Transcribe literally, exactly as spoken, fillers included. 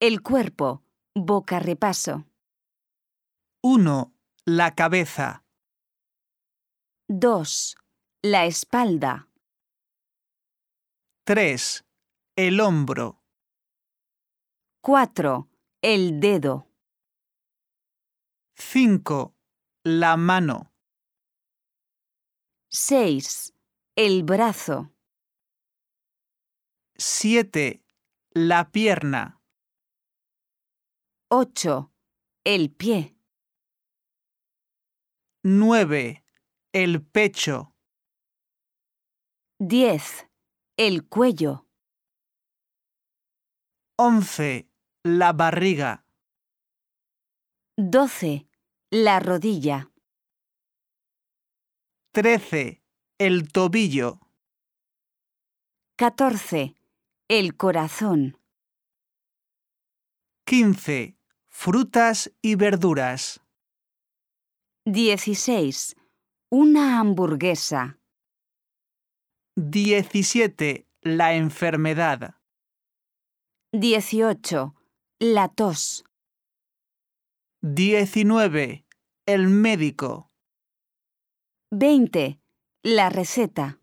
El cuerpo, boca repaso. uno. La cabeza. dos. La espalda. tres. El hombro. cuatro. El dedo. cinco. La mano. seis. El brazo. siete. La pierna. ocho. El pie. nueve. El pecho. diez. El cuello. once. La barriga. doce. La rodilla. trece. El tobillo. catorce. El corazón. quince. Frutas y verduras. dieciséis. Una hamburguesa. diecisiete. La enfermedad. dieciocho. La tos. diecinueve. El médico. veinte. La receta.